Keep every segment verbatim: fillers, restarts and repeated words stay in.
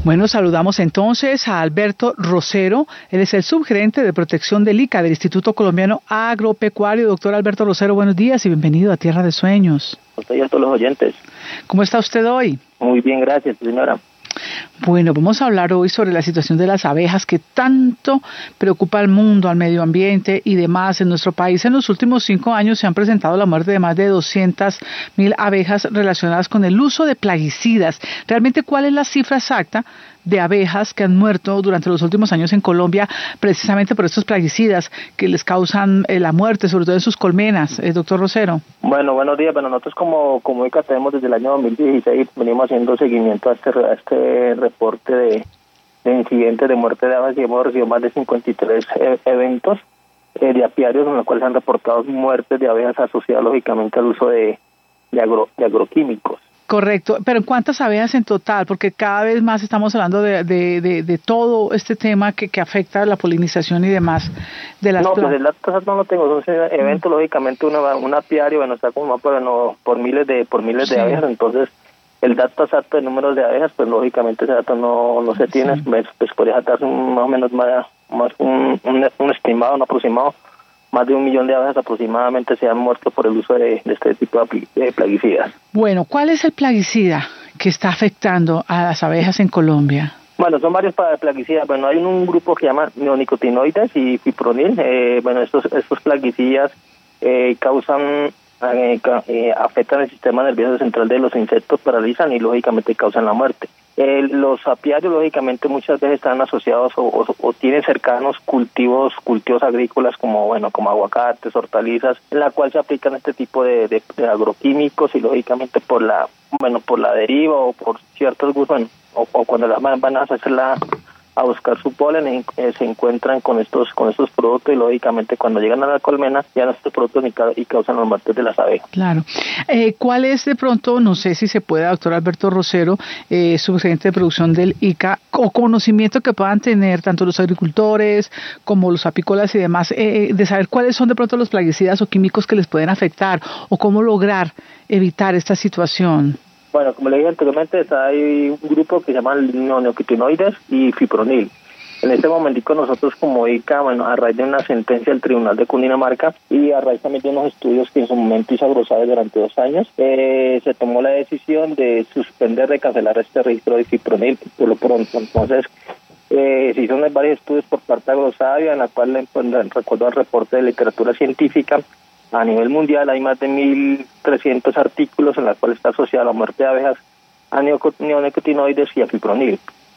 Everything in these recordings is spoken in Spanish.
Bueno, saludamos entonces a Alberto Rosero. Él es el subgerente de protección del ICA, del Instituto Colombiano Agropecuario. Doctor Alberto Rosero, buenos días y bienvenido a Tierra de Sueños. A usted y a todos los oyentes. ¿Cómo está usted hoy? Muy bien, gracias, señora. Bueno, vamos a hablar hoy sobre la situación de las abejas que tanto preocupa al mundo, al medio ambiente y demás. En nuestro país en los últimos cinco años se han presentado la muerte de más de doscientas mil abejas relacionadas con el uso de plaguicidas. Realmente, ¿cuál es la cifra exacta de abejas que han muerto durante los últimos años en Colombia precisamente por estos plaguicidas que les causan eh, la muerte, sobre todo en sus colmenas, eh, doctor Rosero? Bueno, buenos días. Bueno, nosotros como, como ICA tenemos desde el año dos mil dieciséis, venimos haciendo seguimiento a este, a este reporte de, de incidentes de muerte de abejas y hemos recibido más de cincuenta y tres eh, eventos eh, de apiarios en los cuales se han reportado muertes de abejas asociadas lógicamente al uso de, de, agro, de agroquímicos. Correcto, pero ¿cuántas abejas en total? Porque cada vez más estamos hablando de, de, de, de todo este tema que, que afecta a la polinización y demás de las No, plantas. pues el dato no lo tengo, son eventos, mm. lógicamente una, un apiario, bueno, está como por, no, por miles de por miles sí. de abejas, entonces el dato exacto de números de abejas, pues lógicamente ese dato no, no se tiene, sí. pues, pues podría dar un, más o menos más, más un, un, un estimado, un aproximado. Más de un millón de abejas aproximadamente se han muerto por el uso de, de este tipo de plaguicidas. Bueno, ¿cuál es el plaguicida que está afectando a las abejas en Colombia? Bueno, son varios plaguicidas. Bueno, hay un grupo que se llama neonicotinoides y fipronil. Eh, bueno, estos estos plaguicidas eh, causan, eh, eh, afectan el sistema nervioso central de los insectos, paralizan y lógicamente causan la muerte. Eh, los apiarios lógicamente muchas veces están asociados o, o, o tienen cercanos cultivos cultivos agrícolas como bueno como aguacates, hortalizas, en la cual se aplican este tipo de, de, de agroquímicos y lógicamente por la bueno por la deriva o por ciertos bueno, o, o cuando las van a hacerla a buscar su polen eh, se encuentran con estos con estos productos y lógicamente cuando llegan a la colmena ya no estos productos ni ca- y causan los muertes de las abejas. Claro. Eh, ¿Cuál es de pronto, no sé si se puede, doctor Alberto Rosero, eh, subgerente de producción del ICA, o conocimiento que puedan tener tanto los agricultores como los apícolas y demás, eh, de saber cuáles son de pronto los plaguicidas o químicos que les pueden afectar o cómo lograr evitar esta situación? Bueno, como le dije anteriormente, hay un grupo que se llama neonicotinoides y fipronil. En este momentico nosotros como ICA, bueno, a raíz de una sentencia del Tribunal de Cundinamarca y a raíz también de unos estudios que en su momento hizo Agrosave durante dos años, eh, se tomó la decisión de suspender, de cancelar este registro de fipronil por lo pronto. Entonces, eh, se hicieron varios estudios por parte de Agrosave, en la cual, pues, recuerdo el reporte de literatura científica. A nivel mundial hay más de mil trescientos artículos en los cuales está asociada la muerte de abejas a neonicotinoides y a fipronil.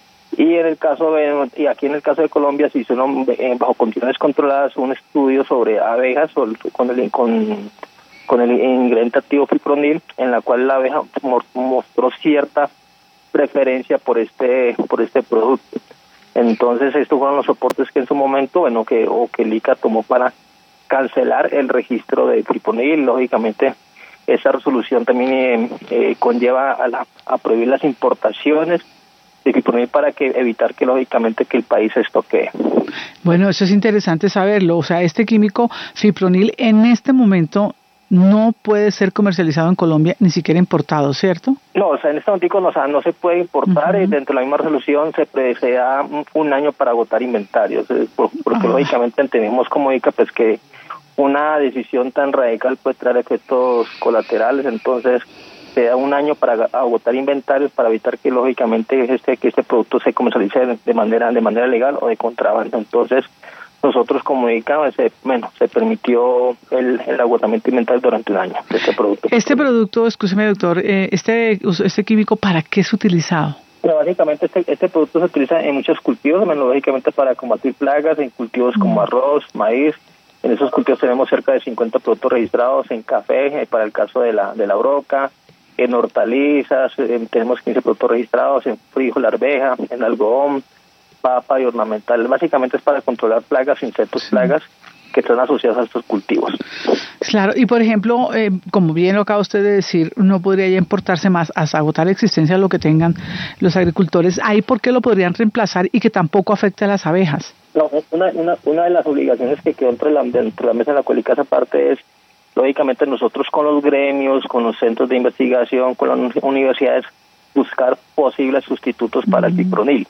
Y en el caso de, y aquí en el caso de Colombia se hicieron eh, bajo condiciones controladas un estudio sobre abejas con el con, con el ingrediente activo fipronil, en la cual la abeja mostró cierta preferencia por este por este producto. Entonces estos fueron los soportes que en su momento, bueno, que o que el ICA tomó para cancelar el registro de fipronil. Lógicamente esa resolución también eh, eh, conlleva a, la, a prohibir las importaciones de fipronil para que evitar que lógicamente que el país se estoquee. Bueno, eso es interesante saberlo. O sea, este químico fipronil en este momento no puede ser comercializado en Colombia, ni siquiera importado, ¿cierto? No, o sea, en este momento no, o sea, no se puede importar. Uh-huh. Y dentro de la misma resolución se, se da un, un año para agotar inventarios, eh, por, porque uh-huh. lógicamente entendemos como ICA pues que una decisión tan radical puede traer efectos colaterales, entonces se da un año para agotar inventarios para evitar que lógicamente este que este producto se comercialice de manera de manera legal o de contrabando. Entonces nosotros como ICA se, bueno, se permitió el, el agotamiento inventario durante un año de este producto. Este producto, escúcheme doctor, eh, este este químico, ¿para qué es utilizado? Pero básicamente este, este producto se utiliza en muchos cultivos, bueno, lógicamente para combatir plagas, en cultivos mm. como arroz, maíz. En esos cultivos tenemos cerca de cincuenta productos registrados en café, eh, para el caso de la de la broca, en hortalizas, eh, tenemos quince productos registrados, en frijol, arveja, en algodón, papa y ornamental. Básicamente es para controlar plagas, insectos, sí. plagas que están asociadas a estos cultivos. Claro, y por ejemplo, eh, como bien lo acaba usted de decir, no podría ya importarse más hasta agotar la existencia de lo que tengan los agricultores. ¿Ahí por qué lo podrían reemplazar y que tampoco afecte a las abejas? No, una, una, una de las obligaciones que quedó entre la, dentro de la mesa en la cual ICA parte es, lógicamente nosotros con los gremios, con los centros de investigación, con las universidades, buscar posibles sustitutos para el fipronil.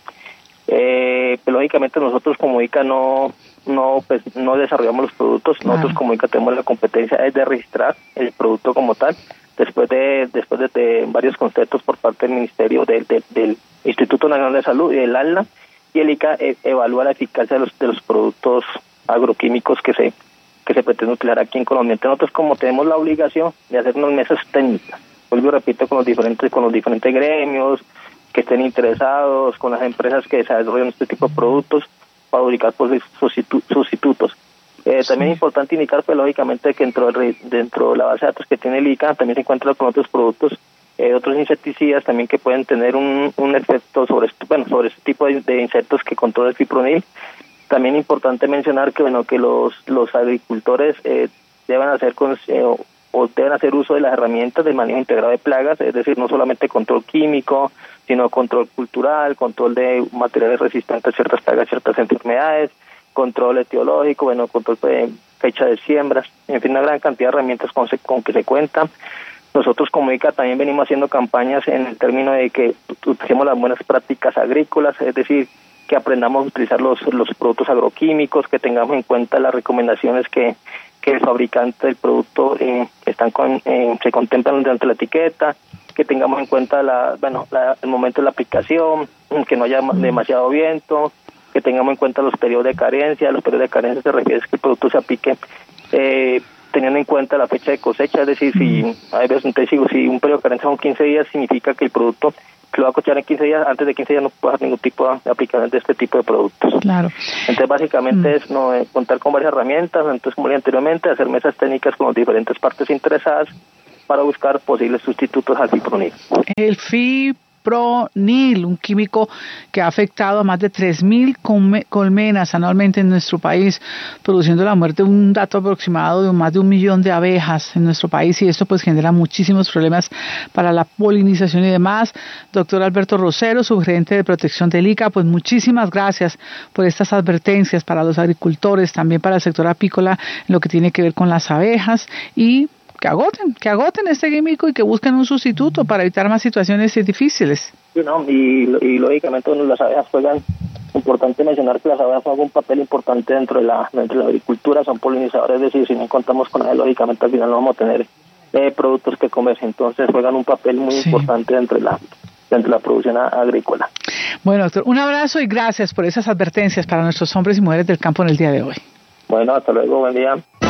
Eh, pues, lógicamente nosotros como ICA no no pues no desarrollamos los productos, nosotros como ICA tenemos la competencia es de registrar el producto como tal, después de después de, de varios conceptos por parte del Ministerio de, de, del Instituto Nacional de Salud y del ANLA, y el ICA eh, evalúa la eficacia de los de los productos agroquímicos que se que se pretende utilizar aquí en Colombia. Entonces nosotros como tenemos la obligación de hacer unas mesas técnicas, vuelvo y repito, con los diferentes con los diferentes gremios que estén interesados, con las empresas que desarrollan este tipo de productos para ubicar pues, sustitutos. Eh, sí. También es importante indicar, pues, lógicamente, que dentro, del, dentro de la base de datos que tiene el ICA también se encuentra con otros productos, eh, otros insecticidas también que pueden tener un, un efecto sobre este, bueno, sobre este tipo de, de insectos que controla el fipronil. También es importante mencionar que bueno que los los agricultores eh, deben hacer con, eh, o deben hacer uso de las herramientas de manejo integrado de plagas, es decir, no solamente control químico, sino control cultural, control de materiales resistentes a ciertas plagas, ciertas enfermedades, control etiológico, bueno, control de fecha de siembras, en fin, una gran cantidad de herramientas con, con que se cuenta. Nosotros como ICA también venimos haciendo campañas en el término de que utilicemos las buenas prácticas agrícolas, es decir, que aprendamos a utilizar los, los productos agroquímicos, que tengamos en cuenta las recomendaciones que, que el fabricante del producto eh, están con, eh, se contemplan durante la etiqueta, que tengamos en cuenta la, bueno, la, el momento de la aplicación, que no haya demasiado viento, que tengamos en cuenta los periodos de carencia. Los periodos de carencia se refiere a que el producto se aplique eh, teniendo en cuenta la fecha de cosecha, es decir, si hay veces te digo, si un periodo de carencia son quince días, significa que el producto que lo va a cosechar en quince días, antes de quince días no puede hacer ningún tipo de aplicación de este tipo de productos. Claro. Entonces, básicamente mm. es no eh, contar con varias herramientas, entonces, como dije anteriormente, hacer mesas técnicas con las diferentes partes interesadas para buscar posibles sustitutos al fipronil. El fipronil, un químico que ha afectado a más de tres mil colmenas anualmente en nuestro país, produciendo la muerte de un dato aproximado de más de un millón de abejas en nuestro país, y esto pues genera muchísimos problemas para la polinización y demás. Doctor Alberto Rosero, subgerente de protección del ICA, pues muchísimas gracias por estas advertencias para los agricultores, también para el sector apícola en lo que tiene que ver con las abejas, y que agoten, que agoten este químico y que busquen un sustituto para evitar más situaciones difíciles. Sí, no, y, y lógicamente las abejas juegan, importante mencionar que las abejas juegan un papel importante dentro de la dentro de la agricultura, son polinizadores, es decir, si no contamos con ellas, lógicamente al final no vamos a tener eh, productos que comer, entonces juegan un papel muy sí. importante dentro de la dentro de la producción agrícola. Bueno, doctor, un abrazo y gracias por esas advertencias para nuestros hombres y mujeres del campo en el día de hoy. Bueno, hasta luego, buen día.